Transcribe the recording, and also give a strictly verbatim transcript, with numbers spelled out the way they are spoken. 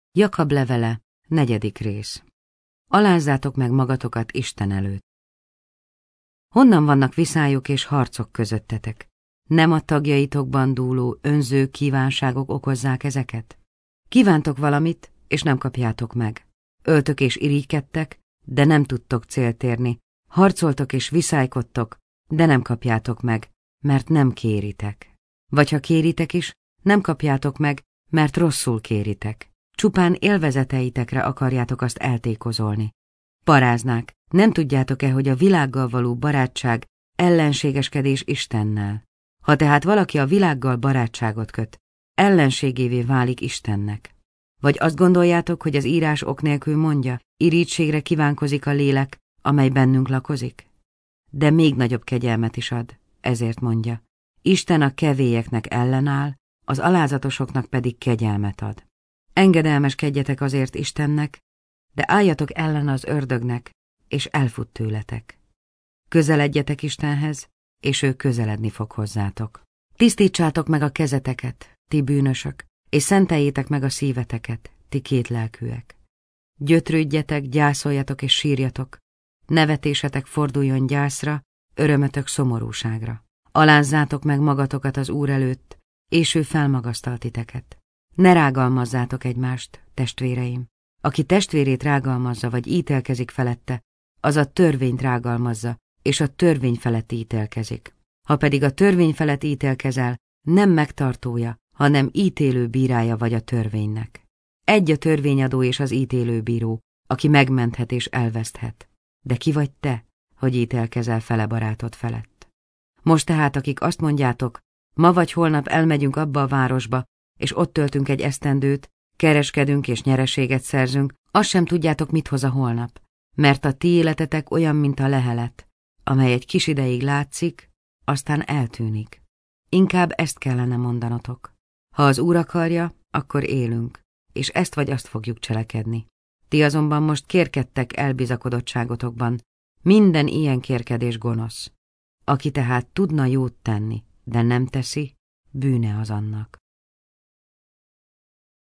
Jakab levele, negyedik rész. Alázzátok meg magatokat Isten előtt. Honnan vannak viszályok és harcok közöttetek? Nem a tagjaitokban dúló önző kívánságok okozzák ezeket? Kívántok valamit, és nem kapjátok meg. Öltök és irigykedtek, de nem tudtok célt érni. Harcoltok és viszálykodtok, de nem kapjátok meg, mert nem kéritek. Vagy ha kéritek is, nem kapjátok meg, mert rosszul kéritek. Csupán élvezeteitekre akarjátok azt eltékozolni. Paráznák, nem tudjátok-e, hogy a világgal való barátság ellenségeskedés Istennel? Ha tehát valaki a világgal barátságot köt, ellenségévé válik Istennek. Vagy azt gondoljátok, hogy az írás ok nélkül mondja, irítségre kívánkozik a lélek, amely bennünk lakozik? De még nagyobb kegyelmet is ad, ezért mondja. Isten a kevélyeknek ellenáll, az alázatosoknak pedig kegyelmet ad. Engedelmeskedjetek azért Istennek, de álljatok ellen az ördögnek, és elfut tőletek. Közeledjetek Istenhez, és ő közeledni fog hozzátok. Tisztítsátok meg a kezeteket, ti bűnösök, és szenteljétek meg a szíveteket, ti kétlelkűek. Gyötrődjetek, gyászoljatok és sírjatok, nevetésetek forduljon gyászra, örömötök szomorúságra. Alázzátok meg magatokat az Úr előtt, és ő felmagasztal titeket. Ne rágalmazzátok egymást, testvéreim. Aki testvérét rágalmazza vagy ítélkezik felette, az a törvényt rágalmazza, és a törvény felett ítélkezik. Ha pedig a törvény felett ítélkezel, nem megtartója, hanem ítélő bírája vagy a törvénynek. Egy a törvényadó és az ítélő bíró, aki megmenthet és elveszthet. De ki vagy te, hogy ítélkezel fele barátod felett? Most tehát, akik azt mondjátok, ma vagy holnap elmegyünk abba a városba, és ott töltünk egy esztendőt, kereskedünk és nyereséget szerzünk, azt sem tudjátok, mit hoz a holnap, mert a ti életetek olyan, mint a lehelet, amely egy kis ideig látszik, aztán eltűnik. Inkább ezt kellene mondanotok. Ha az Úr akarja, akkor élünk, és ezt vagy azt fogjuk cselekedni. Ti azonban most kérkedtek elbizakodottságotokban, minden ilyen kérkedés gonosz. Aki tehát tudna jót tenni, de nem teszi, bűne az annak.